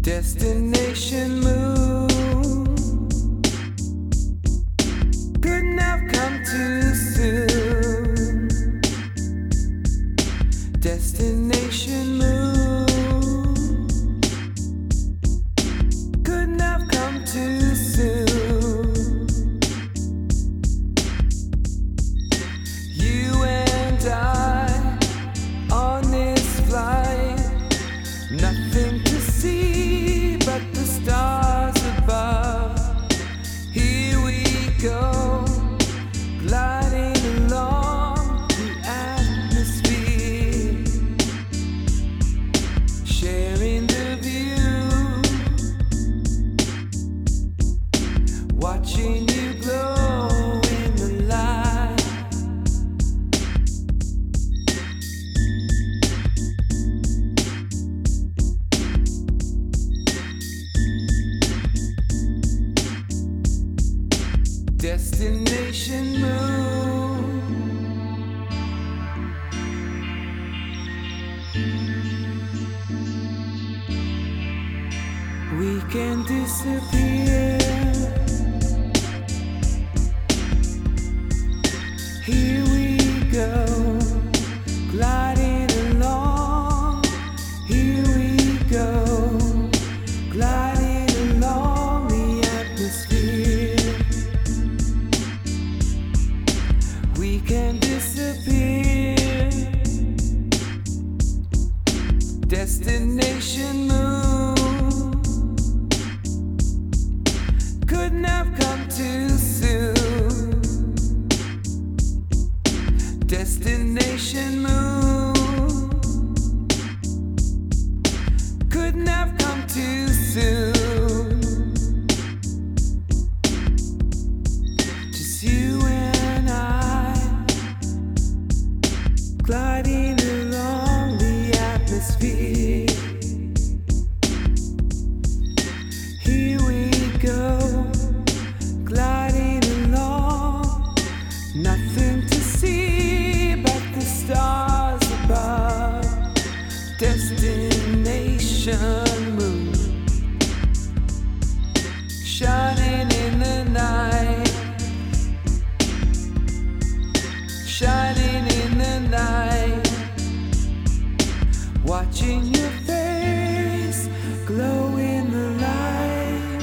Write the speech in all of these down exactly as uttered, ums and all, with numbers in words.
Destination moon couldn't have come too soon. Destination moon couldn't have come too soon. You and I on this flight, nothing to see but the stars above. Here we go, gliding along the atmosphere, sharing the view, watching you glow in the light. Destination moon, we can disappear. Here we go, gliding along. Here we go, gliding along the atmosphere. We can disappear. Destination moon couldn't have come too soon. Destination moon couldn't have come too soon. Just you and I, gliding along the atmosphere. Here we go, gliding along, nothing to see but the stars above. Destination moon, shining in the night, shining in the night, watching your face glow in the light.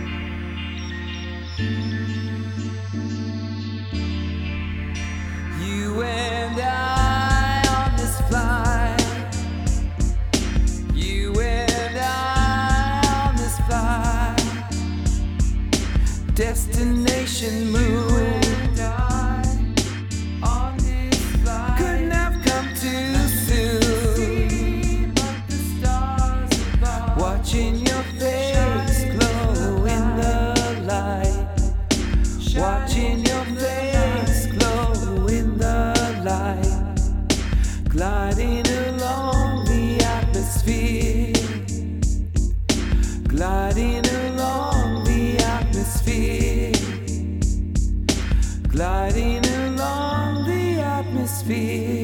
You and I on this flight, you and I on this flight. Destination moon, couldn't have come too soon. Watching your face glow in the light, watching your face glow in the light, gliding along the atmosphere, gliding along the atmosphere, gliding along the atmosphere.